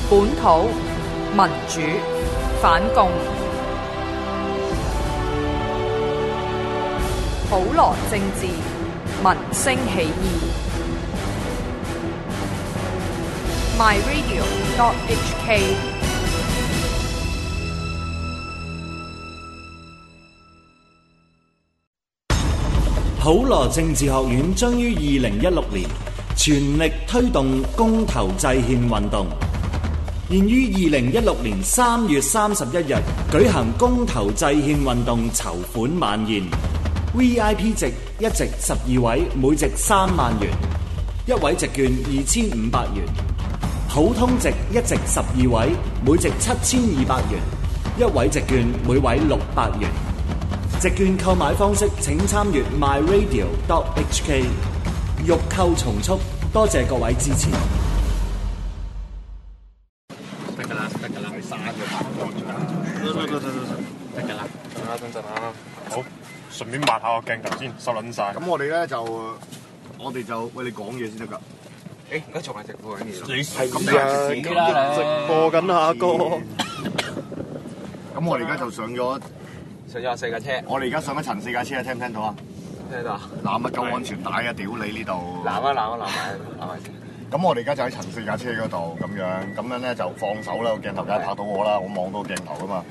本土民主反共，普羅政治民聲起義。myradio.hk。 普羅政治學院將於2016年全力推動公投制憲運動，現於2016年3月31日舉行公投制憲運動籌款晚宴。VIP 席一席12位，每席3萬元，一位席券2500元；普通席一席12位，每席7200元，一位席券每位600元。席券購買方式請參閱 myradio.hk。欲購從速，多謝各位支持。 得㗎啦，係山嘅拍檔出嚟。得㗎啦，等陣啊，好，順便抹下個鏡頭先，收撚晒。 咁我哋就喂你講嘢先得㗎。 而家仲係直播緊嘢。 你係咁啊，直播緊啊哥。咁我哋而家就上咗 4架車。 我哋而家上咗陳4架車啊，聽唔聽到啊？ 聽到啊！ 攬乜夠安全帶啊！屌你呢度！ 攬埋先。 咁我哋而家就喺陳4架車嗰度咁樣咧就放手啦，個鏡頭梗係拍到我啦，我望到個鏡頭噶嘛。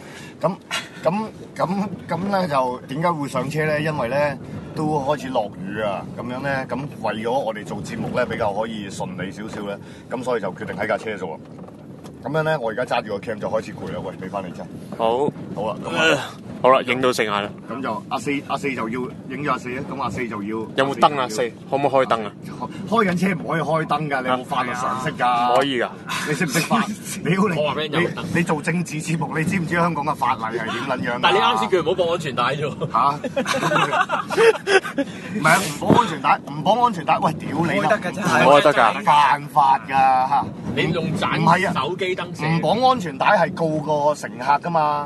咁咧就點解會上車咧？因為咧都開始落雨啊，咁樣咧咁為咗我哋做節目咧比較可以順利少少咧，咁所以就決定喺架車做。咁樣咧，我而家揸住個 cam 就開始攰啦。喂，俾翻你真。好啦，咁好啦，影到剩下啦。 咁就阿四就要影咗阿四啊，咁阿四就要有冇燈啊？四可唔可以開燈啊？ 開緊車唔可以開燈㗎，你有冇法律常識㗎？ 唔可以㗎。 你識唔識法？你做政治節目，你知唔知香港嘅法例係點撚樣？ 但係你啱先叫唔好綁安全帶啫喎。 嚇？唔係啊，唔綁安全帶，喂，屌你啦！ 開得㗎真係。開得㗎。 犯法㗎嚇！ 你用盞唔係啊， 手機燈射。 唔綁安全帶係告個乘客㗎嘛。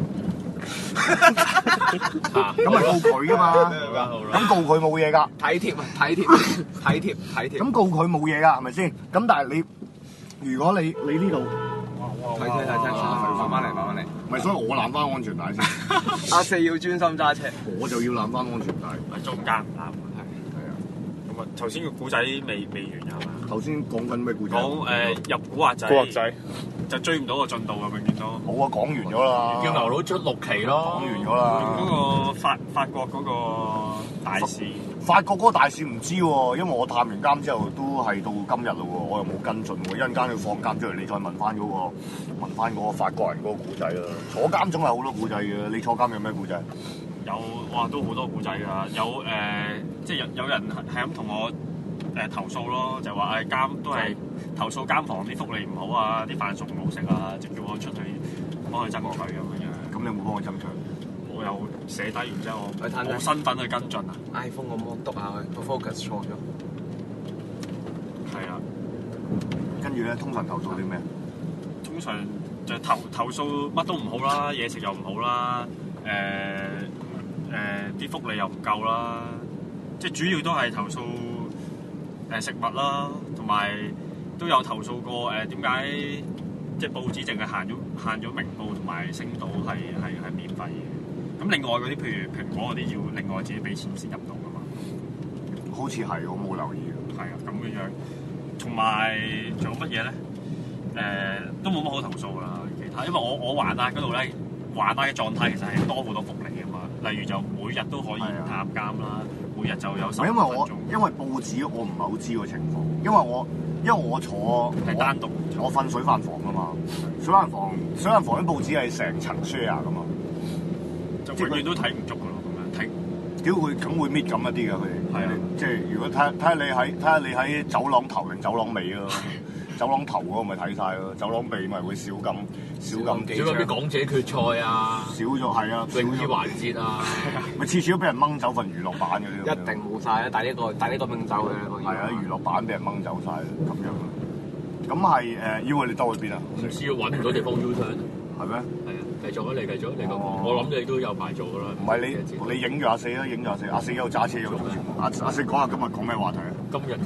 咁咪告佢㗎嘛？咁告佢冇嘢㗎。 體貼。 咁告佢冇嘢㗎，係咪先？咁但係你，如果你呢度， 睇車，慢慢嚟。 咪所以我攬翻安全帶先。 阿四要專心揸車， 我就要攬翻安全帶。 咪中間唔攬。咁啊，頭先個古仔未完係嘛？ 頭先講緊咩故仔？ 講入古惑仔，就追唔到個進度啊！永遠都冇啊，講完咗啦。 叫牛佬出6期咯。 講完咗啦。 嗰個法國嗰個大使， 法國嗰個大使唔知喎，因為我探完監之後都係到今日咯喎，我又冇跟進喎。一陣間要放監出嚟，你再問翻嗰個法國人嗰個故仔啦。坐監總係好多故仔嘅，你坐監有咩故仔？ 都好多故仔㗎，即係有人係咁同我投訴咯，就話監都係投訴監房啲福利唔好啊，啲飯餸唔好食啊，就叫我出去幫佢爭取咁樣。 咁你有冇幫我爭取？ 我有寫低，然之後我冇身份去跟進啊。 iPhone 個芒篤下佢，個 focus 錯咗。 係啊。 跟住咧，通常投訴啲咩？ 通常就投訴乜都唔好啦，嘢食又唔好啦，啲福利又唔夠啦，即係主要都係投訴食物啦，同埋都有投訴過點解即係報紙淨係限咗明報同埋星島係免費嘅，咁另外嗰啲譬如蘋果嗰啲要另外自己俾錢先入到㗎嘛。 好似係，我冇留意。 係啊，咁嘅樣，同埋仲有乜嘢咧？都冇乜好投訴啦，其他因為我還押嗰度咧，還押嘅狀態其實係多好多福利㗎嘛，例如就每日都可以探監啦，每日就有15分鐘。 因為報紙我唔係好知個情況，因為我坐係單獨， 我瞓水飯房㗎嘛，水飯房啲報紙係成層 share 㗎嘛， 就永遠都睇唔足㗎咯，咁樣睇。 屌佢梗會搣咁一啲㗎佢哋。係啊，即係如果睇下你喺走廊頭定走廊尾咯。走廊頭嗰個咪睇晒咯，走廊尾咪會少咁幾張。 少啲港姐決賽啊， 少咗係啊， 泳衣環節啊， 咪次次都俾人掹走份娛樂版嗰啲。 一定冇晒啊！但呢個掹走嘅。係啊，娛樂版俾人掹走晒咁樣。咁係要你兜去邊啊？ 唔知揾唔到地方 U turn。 係咩？ 係啊，繼續啊！你繼續，你講。我諗你都有排做㗎啦。 唔係你影住阿四啦，影住阿四，阿四又揸車又做節目。阿四講下今日講咩話題啊？ 今日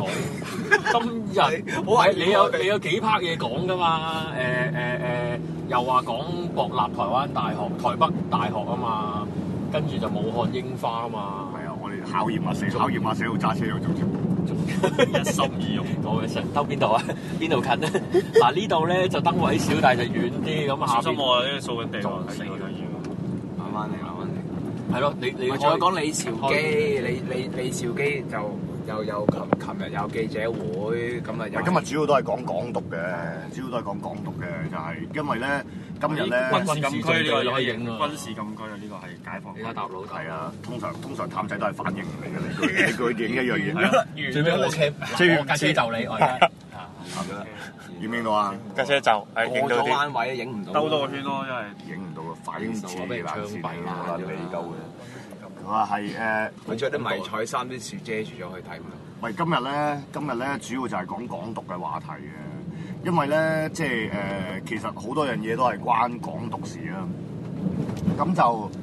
你有幾 part 嘢講㗎嘛？又話講國立台灣大學、台北大學啊嘛，跟住就武漢櫻花啊嘛。 係啊，我哋考驗下死佬揸車又做節目， 一心二用。 我嘅想兜邊度啊？邊度近咧？嗱呢度咧就燈位少，但係就遠啲咁下邊。 小心我呢啲掃緊地喎，死啦要。 慢慢嚟。 係咯，你仲有講李兆基，李兆基就又琴日有記者會咁啊。 今日主要都係講港獨嘅，就係因為咧今日咧軍事禁區呢個可以影啊， 軍事禁區啊，呢個係解放。 而家搭佬係啊，通常探仔都係反應嚟嘅，你佢影一樣嘢。 最尾我架車就你，我而家影唔影到啊？ 架車就影到過咗啲。 彎位影唔到， 兜多個圈咯，因為影唔到啊！反車俾人槍斃啦你鳩嘅。佢話係佢着啲迷彩衫，啲樹遮住咗去睇嘛。 喂，今日咧主要就係講港獨嘅話題嘅，因為咧即係其實好多樣嘢都係關港獨事啊。咁就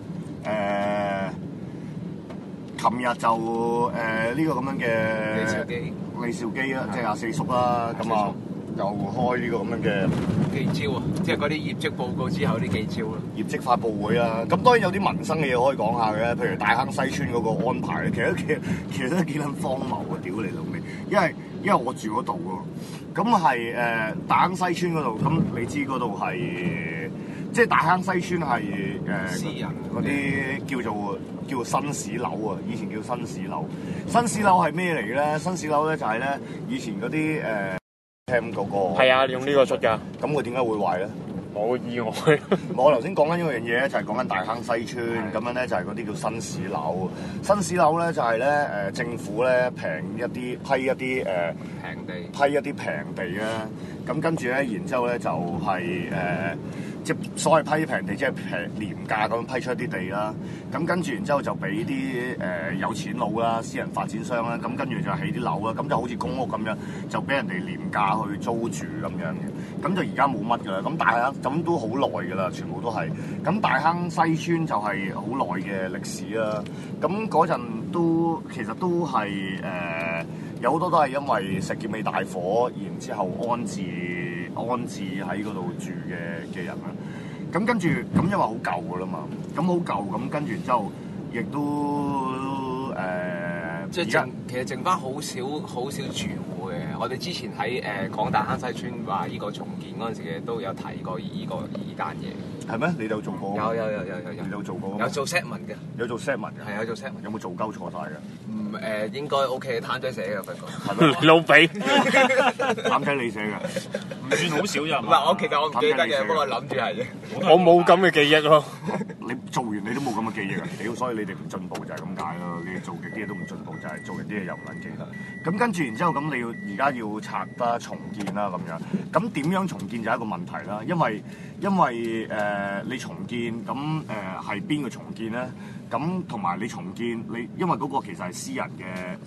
琴日就呢個咁樣嘅李兆基啊，即係阿四叔啦，咁啊又開呢個咁樣嘅記招啊，即係嗰啲業績報告之後啲記招啊， 業績發佈會啦。咁當然有啲民生嘅嘢可以講下嘅，譬如大坑西村嗰個安排咧，其實都幾撚荒謬啊！屌你老味，因為我住嗰度喎，咁係大坑西村嗰度，咁你知嗰度係即係大坑西村係私人嗰啲叫做新市樓啊，以前叫新市樓。新市樓係咩嚟嘅咧？新市樓咧就係咧以前嗰啲聽嗰個係啊，用呢個出㗎。 咁佢點解會壞咧？ 冇意外。 我頭先講緊一樣嘢咧，就係講緊大坑西村咁樣咧，就係嗰啲叫新市樓。新市樓咧就係咧政府咧批一啲平地啊，咁跟住咧，然之後咧就係即係所謂批平地，即係廉價咁批出一啲地啦。咁跟住然之後就俾啲有錢佬啦、私人發展商啦，咁跟住就起啲樓啦。咁就好似公屋咁樣，就俾人哋廉價去租住咁樣嘅。咁就而家冇乜㗎啦。咁大坑咁都好耐㗎啦，全部都係。咁大坑西村就係好耐嘅歷史啦。咁嗰陣其實都係有好多都係因為石硤尾大火，然之後安置喺嗰度住嘅人啊。咁跟住咁因為好舊㗎啦嘛，咁好舊咁跟住然之後，亦都即係其實剩翻好少住戶嘅。我哋之前喺講大坑西村話呢個重建嗰陣時嘅都有提過呢單嘢。係咩？你有做過？ 有。 你有做過？ 有做 setment 嘅。 有做 setment 嘅。 係有做 setment。 有冇做鳩錯晒嘅？ 應該 OK，攤仔寫嘅佢講。 係咪？ 老髀。 攤仔你寫嘅。 唔算好少咋。 唔係，其實我唔記得嘅，不過諗住係啫。 我冇咁嘅記憶咯。 你做完你都冇咁嘅記憶啊！屌，所以你哋唔進步就係咁解咯。你哋做極啲嘢都唔進步，就係做極啲嘢又唔撚記得。咁跟住然之後，咁你而家要拆啦、重建啦咁樣。咁點樣重建就係一個問題啦。因為你重建咁係邊個重建咧？咁同埋你重建因為嗰個其實係私人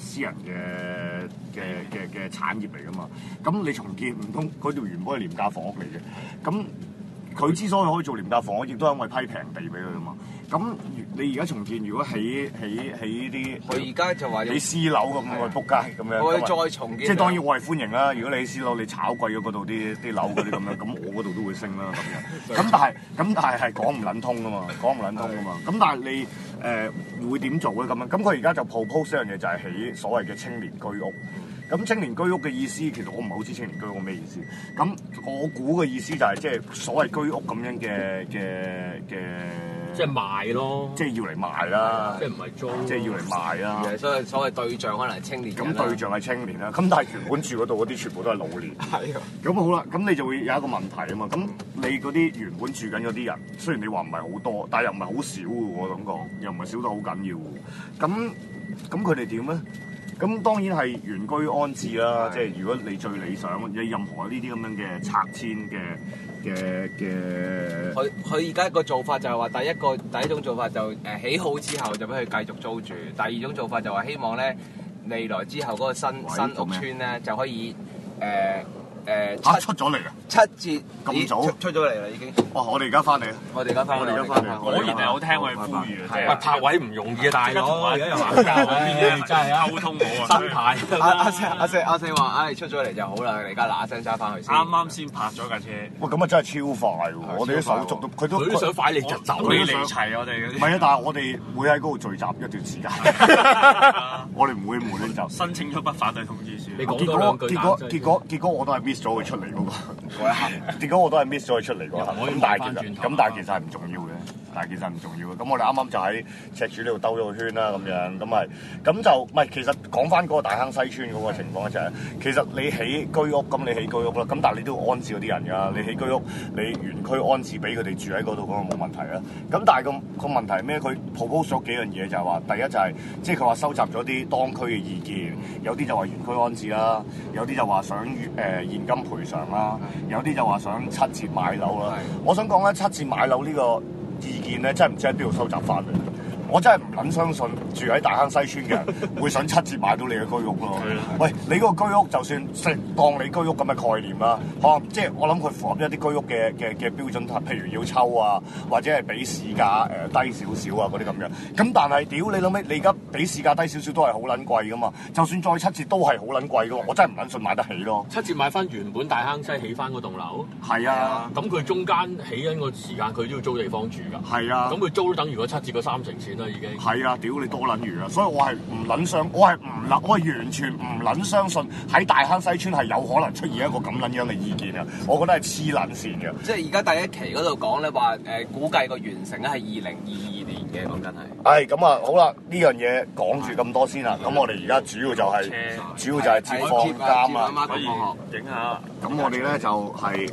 嘅產業嚟噶嘛。咁你重建唔通嗰條原本係廉價房屋嚟嘅？咁佢之所以可以做廉價房屋，亦都係因為批平地俾佢啊嘛。咁你而家重建，如果起啲， 佢而家就話起私樓咁樣去仆街咁樣， 我再重建。 即係當然我係歡迎啦。如果你起私樓，你炒貴咗嗰度啲樓嗰啲咁樣，咁我嗰度都會升啦咁樣。咁但係係講唔撚通噶嘛，咁但係你會點做咧咁樣？咁佢而家就 propose 一樣嘢，就係起所謂嘅青年居屋。咁青年居屋嘅意思，其實我唔係好知青年居屋咩意思。咁我估嘅意思就係即係所謂居屋咁樣嘅即係賣咯， 即係要嚟賣啦， 即係唔係租， 即係要嚟賣啦。 所謂對象可能係青年。 咁對象係青年啦，咁但係原本住嗰度嗰啲全部都係老年。 係啊。咁好啦，咁你就會有一個問題啊嘛。咁你嗰啲原本住緊嗰啲人，雖然你話唔係好多，但係又唔係好少嘅，我感覺又唔係少得好緊要。咁佢哋點咧？咁當然係原居安置啦，即係如果你最理想，有任何呢啲咁樣嘅拆遷嘅， 佢而家個做法就係話第一種做法就起好之後就俾佢繼續租住，第二種做法就話希望咧未來之後嗰個新屋邨咧就可以出咗嚟啊 ！7節咁早出咗嚟啦已經。 哦，我哋而家翻嚟， 我哋而家翻嚟。 果然係好聽我哋呼籲嘅， 喂，拍位唔容易啊，大佬！而家又鬧交，邊嘢真係溝通好啊！ 新牌。 阿四話：，唉，出咗嚟就好啦，你而家嗱聲揸翻去先。 啱啱先拍咗架車。 喂，咁啊真係超快喎！我哋啲手續佢都想快你就走， 你嚟齊我哋嗰啲。 唔係啊，但係我哋會喺嗰度聚集一段時間，我哋唔會無端就申請咗不反對通知書。 你講多兩句。 結果我都係 miss 咗佢出嚟嗰一刻，結果我都係 miss 咗佢出嚟嗰一刻。咁但係其實係唔重要嘅。但係其實唔重要嘅，咁我哋啱啱就喺赤柱呢度兜咗個圈啦，咁樣咁就唔係其實講翻嗰個大坑西村嗰個情況就係，其實你起居屋咁你起居屋啦，咁但係你都要安置嗰啲人㗎，你起居屋你園區安置俾佢哋住喺嗰度，咁啊冇問題啦。咁但係個問題係咩？佢 propose 咗幾樣嘢就係話，第一就係即係佢話收集咗啲當區嘅意見，有啲就話園區安置啦，有啲就話想現金賠償啦，有啲就話想7折買樓啦。我想講咧7折買樓呢個意見咧真係唔知喺邊度收集翻嚟，我真係唔撚相信住喺大坑西村嘅人會想7折買到你嘅居屋咯。喂，你嗰個居屋就算當你居屋咁嘅概念啦，即係我諗佢符合一啲居屋嘅標準，譬如要抽啊，或者係比市價低少少啊嗰啲咁樣。咁但係屌你諗咩？你而家比市價低少少都係好撚貴噶嘛，就算再7折都係好撚貴噶嘛，我真係唔撚信買得起咯。 7折買翻原本大坑西起翻嗰棟樓， 係啊， 咁佢中間起緊個時間佢都要租地方住㗎。 係啊， 咁佢租都等於個7折個3成錢啦已經。 係啊，屌你多撚餘啊！所以我係唔撚相，我係完全唔撚相信喺大坑西村係有可能出現一個咁撚樣嘅意見啊！我覺得係黐撚線嘅。 即係而家第一期嗰度講咧話估計個完成咧係2022年嘅，講緊係。 係咁啊，好啦，呢樣嘢講住咁多先啦。咁我哋而家主要就係接放監啊， 可以影下。 咁我哋咧就係。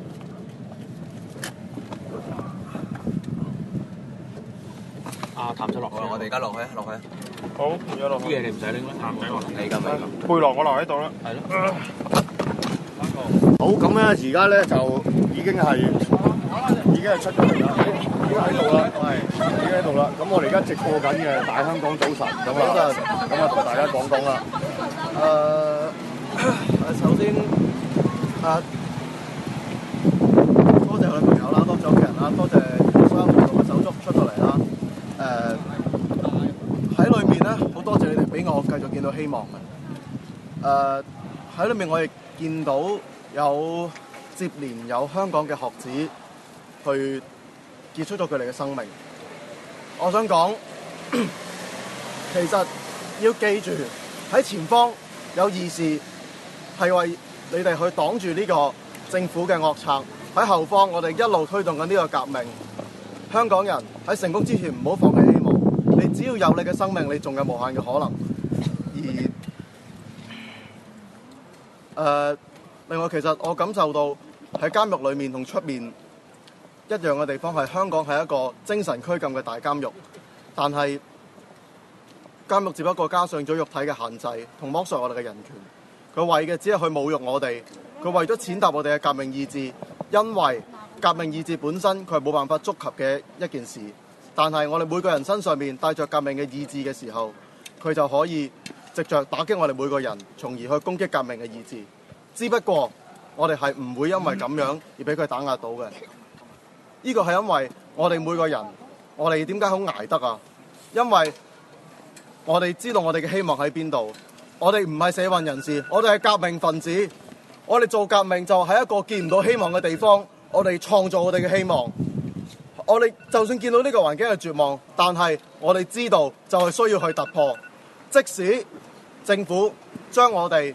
探仔落去， 我哋而家落去。 好，而家落去。 啲嘢你唔使拎啦， 探仔落。 你㗎。 背囊我留喺度啦。 係咯。 好，咁咧而家咧就已經係出咗嚟啦，已經喺度啦，已經喺度啦。咁我哋而家直播緊嘅大香港早晨咁啊同大家講講啦。 首先多謝我哋朋友啦，多謝屋企人啦，多謝所有唔同嘅手足出到嚟啦。喺裏面咧，好多謝你哋俾我繼續見到希望嘅。喺裏面我亦見到接連有香港嘅學子去結束咗佢哋嘅生命。我想講，其實要記住喺前方有義士係為你哋去擋住呢個政府嘅惡策，喺後方我哋一路推動緊呢個革命。香港人喺成功之前唔好放棄希望，你只要有你嘅生命，你仲有無限嘅可能。另外其實我感受到喺監獄裏面同出面一樣嘅地方係香港係一個精神拘禁嘅大監獄，但係監獄只不過加上咗肉體嘅限制同剝削我哋嘅人權，佢為嘅只係去侮辱我哋，佢為咗踐踏我哋嘅革命意志，因為革命意志本身佢係冇辦法觸及嘅一件事，但係我哋每個人身上面帶着革命嘅意志嘅時候，佢就可以藉着打擊我哋每個人，從而去攻擊革命嘅意志。只不過我哋係唔會因為咁樣而俾佢打壓到嘅。呢個係因為我哋每個人，我哋點解好捱得啊？因為我哋知道我哋嘅希望喺邊度。我哋唔係社運人士，我哋係革命分子。我哋做革命就喺一個見唔到希望嘅地方，我哋創造我哋嘅希望。我哋就算見到呢個環境係絕望，但係我哋知道就係需要去突破。即使政府將我哋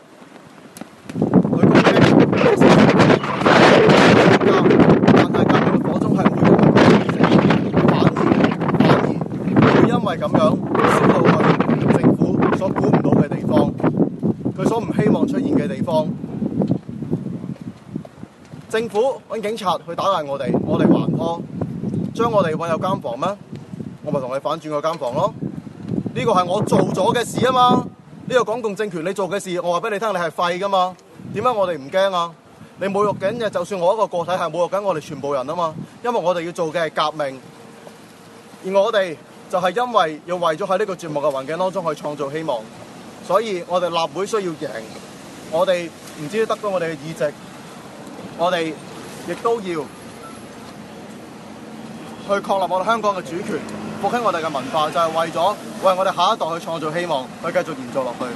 但係革命嘅火種係唔會反而會因為咁樣燒到去政府所估唔到嘅地方，佢所唔希望出現嘅地方。政府揾警察去打壓我哋還拖，將我哋揾入監房咩？我咪同你反轉個監房咯。呢個係我做咗嘅事啊嘛。呢個港共政權你做嘅事，我話俾你聽，你係廢噶嘛。點解我哋唔驚啊？你侮辱緊嘅，就算我一個個體係侮辱緊我哋全部人啊嘛。因為我哋要做嘅係革命，而我哋就係因為要為咗喺呢個絕望嘅環境當中去創造希望，所以我哋立會需要贏。我哋唔知得到我哋嘅議席， 我哋亦都要去確立我哋香港嘅主權，復興我哋嘅文化，就係為咗為我哋下一代去創造希望，去繼續延續落去。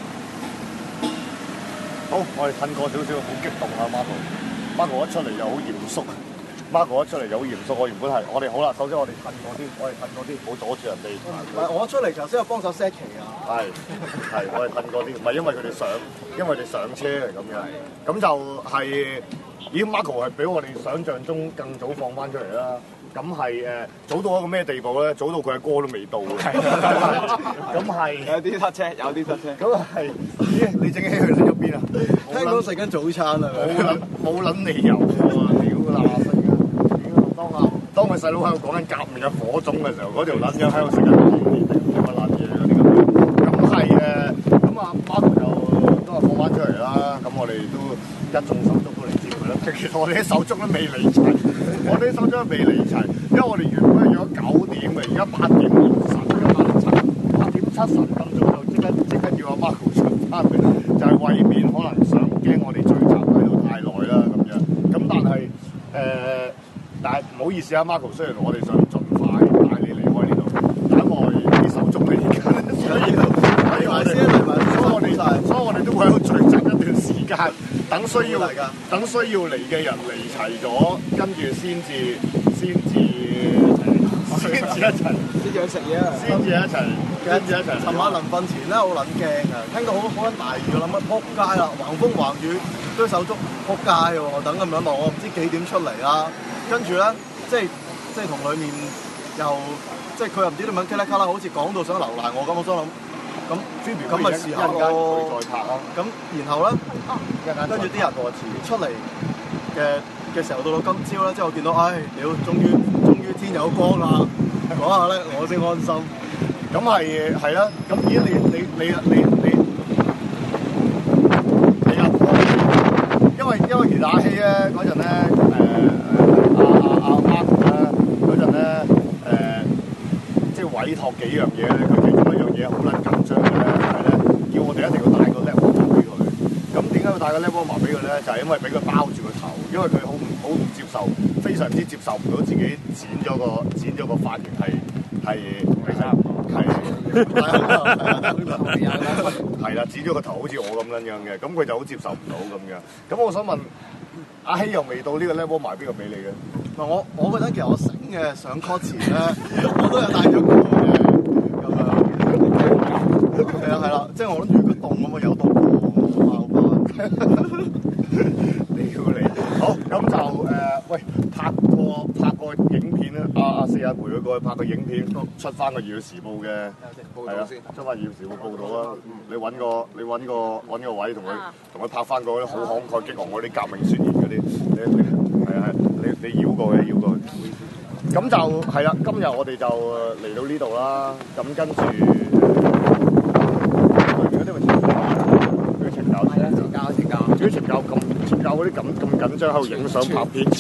好，我哋褪過少少，好激動啊 Marco 一出嚟又好嚴肅。Marco 一出嚟就好嚴肅，我原本係我哋好啦，首先我哋褪過啲，唔好阻住人哋。 唔係我出嚟頭先有幫手 set 旗啊。係， 我哋褪過啲，唔係因為佢哋上車嚟咁樣，咁就係咦 Marco 係比我哋想象中更早放翻出嚟啦。咁係早到一個咩地步咧？早到佢嘅歌都未到嘅。咁係有啲塞車， 咁係咦？你正氣去咗邊啊？ 聽講食緊早餐啊！ 冇撚理由喎！屌啦！當佢細佬喺度講緊革命嘅火種嘅時候，嗰條撚樣喺度食緊乜撚嘢嗰啲咁樣。咁係咁啊Marco就都係放翻出嚟啦。咁我哋都一眾手足都嚟接佢啦。其實我哋啲手足都未嚟齊，因為我哋原本係約9點嘅，而家8點8點7晨咁早就即刻要阿Marco出翻嚟，就係為免可能想驚我哋聚集喺度太耐啦咁樣。咁但係唔好意思啊Marco，雖然我哋想盡快帶你離開呢度，但我哋啲手足嚟緊，所以我哋都會喺度聚集一段時間，等需要嚟嘅人嚟齊咗，跟住先至一齊食嘢啊！ 先至一齊。 尋晚臨瞓前咧，好撚驚啊！聽到好撚大雨，我諗乜撲街啦！橫風橫雨，堆手足撲街喎！我等咁樣望，我唔知幾點出嚟啦。跟住咧，即係同裡面又即係佢又唔知點樣咔啦咔啦，好似講到想流賴我咁，我想諗咁咪試下咯。 再拍啊！ 咁然後咧，跟住啲人出嚟嘅時候，到今朝咧，即係我見到，屌，終於天有光啦！嗰下咧，我先安心。 咁係啦，咁而家你因為其實阿希咧嗰陣咧，阿Marco咧嗰陣咧，即係委託幾樣嘢咧，佢其中一樣嘢好撚緊張嘅咧，係咧叫我哋一定要帶個 laptop 俾佢。咁點解要帶個 laptop 俾佢咧？就係因為俾佢包住個頭，因為佢好唔接受，非常之接受唔到自己剪咗個髮型係啦，剪咗個頭好似我咁樣嘅，咁佢就好接受唔到咁樣。咁我想問阿希又未到呢個 level 埋邊個俾你嘅？ 我嗰陣其實我醒嘅上 call 前咧，我都有帶咗個嘅咁樣。係啦，即係我諗住佢凍咁啊，有凍過爆翻。 屌你！好，咁就喂拍個影片啦，阿四阿陪佢過去拍個影片，出翻個《粵語時報》嘅報道先， 出翻《粵語時報》報導啦。你揾個位同佢拍翻個好慷慨激昂嗰啲革命宣言嗰啲，你繞過去。咁就係啦，今日我哋就嚟到呢度啦。咁跟住嗰啲咪懲教嗰啲咁緊張喺度影相拍片，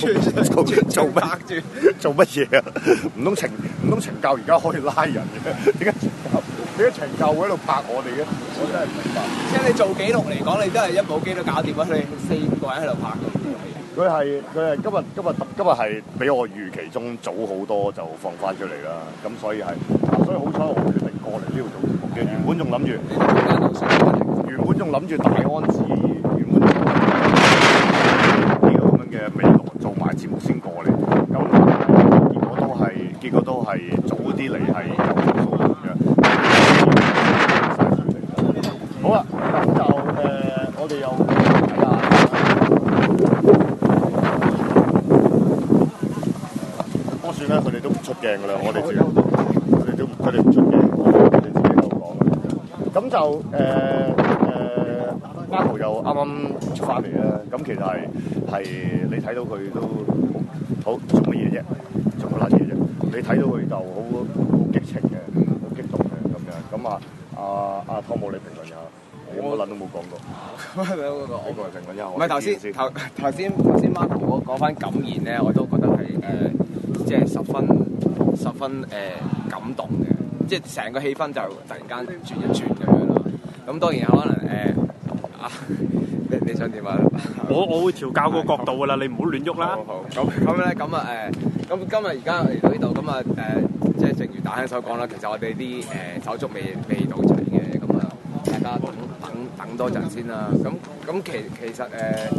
做乜嘢啊？唔通懲教而家可以拉人嘅？點解懲教會喺度拍我哋嘅？我真係唔明白。 即係你做紀錄嚟講，你都係一部機都搞掂啊！你4、5個人喺度拍嘅。 佢係今日係比我預期中早好多就放翻出嚟啦。咁所以好彩我決定過嚟呢度做節目嘅。原本仲諗住大安寺。未來做埋節目先過嚟，咁結果都係早啲嚟係有條數咁樣。好啦，咁就我哋又睇下，算啦，佢哋都唔出鏡噶啦，我哋佢哋唔出鏡，佢哋自己喺度講啦。咁就Marco 又啱啱出翻嚟啦，咁其實係你睇到佢都好做乜嘢啫？做乜撚嘢啫？你睇到佢就好激情嘅，好激動嘅咁樣。咁阿湯姆你評論下，我乜撚都冇講過。你過嚟評論一下。 唔係頭先 Marco 講翻感言咧，我都覺得係即係十分感動嘅，即係成個氣氛就突然間轉一轉咁樣咯。咁當然有可能你想點啊？ 我會調校個角度㗎啦，你唔好亂喐啦。 好咁咧，咁啊咁今日而家嚟到呢度，咁啊即係正如大亨所講啦，其實我哋啲手足未到齊嘅，咁啊大家等多陣先啦。咁其實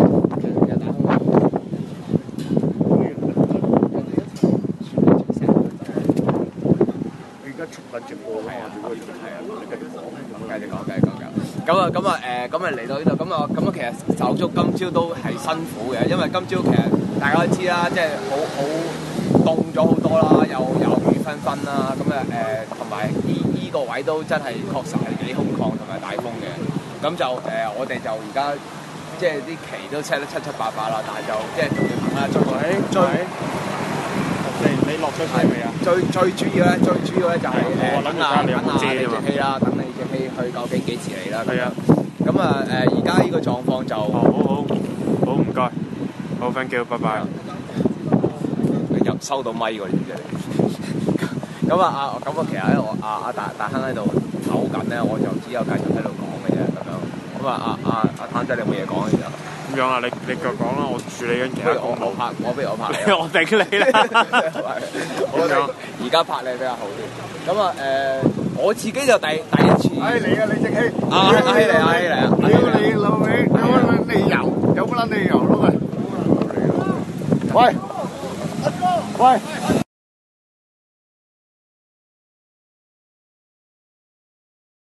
出緊直播係啊， 繼續講。咁啊嚟到呢度，咁啊其實手足今朝都係辛苦嘅，因為今朝其實大家都知啦，即係好凍咗好多啦，又雨紛紛啦，咁同埋呢個位都真係確實係幾空曠同埋大風嘅，咁就我哋就而家即係啲旗都 set 得七七八八啦，但係就即係仲要等啦，追。 你落咗車未啊？ 最主要咧就係等下你隻氣啦，等你隻氣去究竟幾時嚟啦？係啊。咁啊而家呢個狀況就好唔該，好 thank you， 拜拜。 入收到咪喎，你知唔知？咁其實咧我大亨喺度唞緊咧，我就只有繼續喺度講嘅啫，咁樣。咁阿攤仔你有冇嘢講嘅時候？ 咁樣啊？你繼續講啦，我處理緊其他公務。 不如我拍你。 我頂你啦！ 好樣。而家拍你比較好啲。咁我自己就第一次。 嚟啊！你隻氣。 嚟啊！ 屌你老味！有乜撚理由？有乜撚理由咯？喂！